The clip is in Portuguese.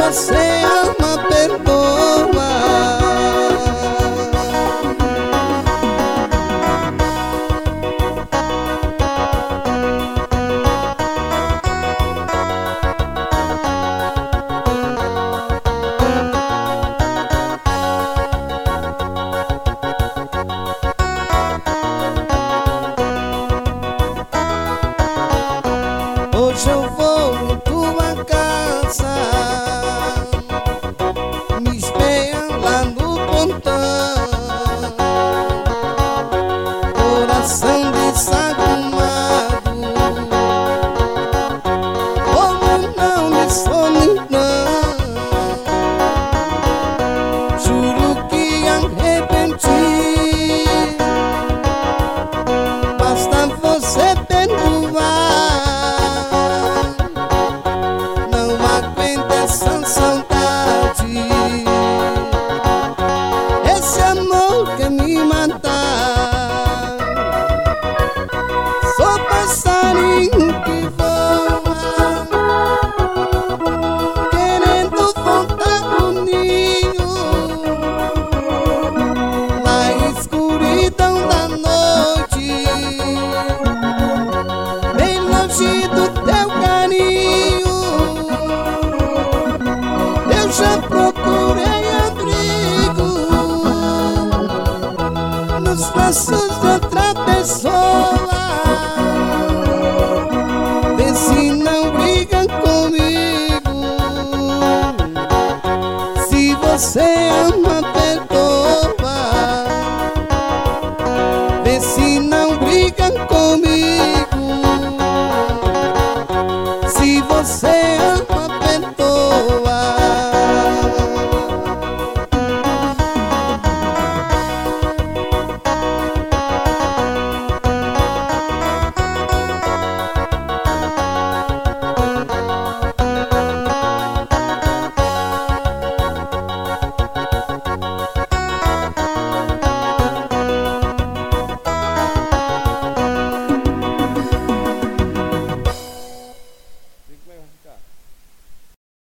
você ama, perdoa. Hoje eu vou em tua casa, me espera lá no pontão. Coração desarrumado, como não me solidão. Juro que arrependi, basta você perdoar. Essa saudade, esse amor quer me matar. Sou passarinho que voa, querendo voltar pro ninho, na escuridão da noite, bem longe do teu carinho. Eu já procurei abrigo nos braços de outra pessoa. Vê se não briga comigo. Se você ama,